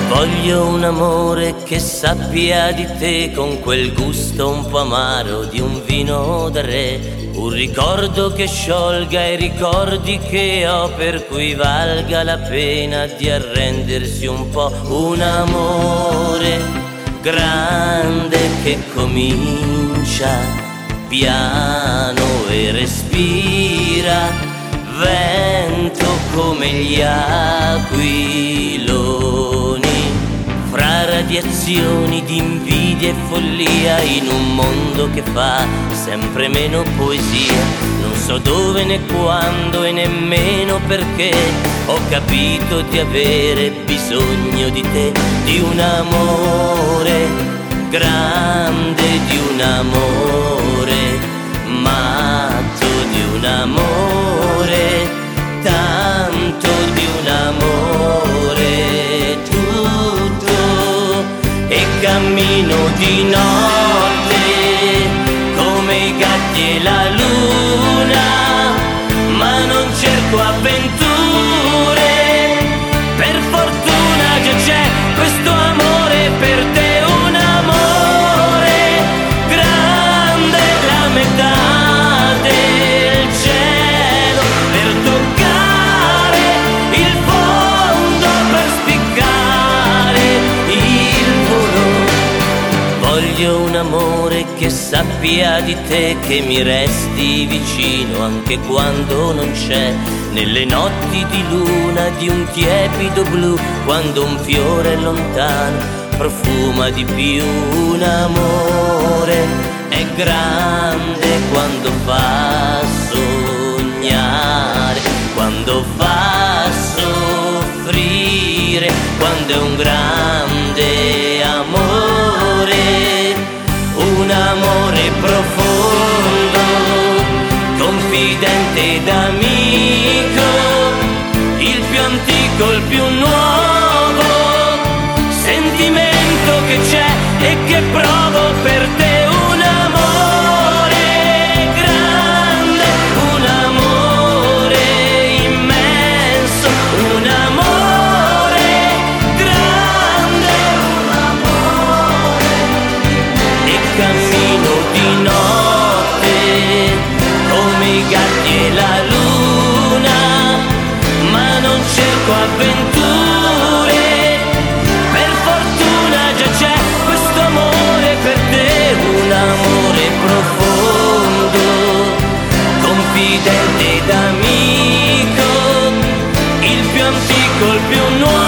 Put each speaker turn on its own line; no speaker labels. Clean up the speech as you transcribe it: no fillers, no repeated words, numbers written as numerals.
Voglio un amore che sappia di te con quel gusto un po' amaro di un vino da re. Un ricordo che sciolga i ricordi che ho, per cui valga la pena di arrendersi un po'. Un amore grande che comincia piano e respira, vento come gli aquiloni, fra radiazioni di invidia e follia, in un mondo che fa sempre meno poesia. Non so dove né quando e nemmeno perché ho capito di avere bisogno di te, di un amore grande, di un amore matto, di un amore tanto, di un amore tutto. E cammino di notte come i gatti e la luna, ma non cerco avventure, per fortuna già c'è questo amore per te. Un amore grande, la metà del cielo, per toccare il fondo, per spiccare il volo. Voglio un amore che sappia di te, che mi resti vicino anche quando non c'è, nelle notti di luna di un tiepido blu, quando un fiore lontano profuma di più. Un amore è grande quando fa sognare, quando fa soffrire, quando è un grande amore, un amore profondo, confidente ed amico, il più antico, il più nuovo sentimento che c'è e che provo per te. Un amore grande, un amore immenso, un amore grande, un amore immenso. E cammino di notte come i gatti e la luna, ma non cerco avventure, per fortuna già c'è questo amore per te. Un amore profondo, confidente ed amico, il più antico, il più nuovo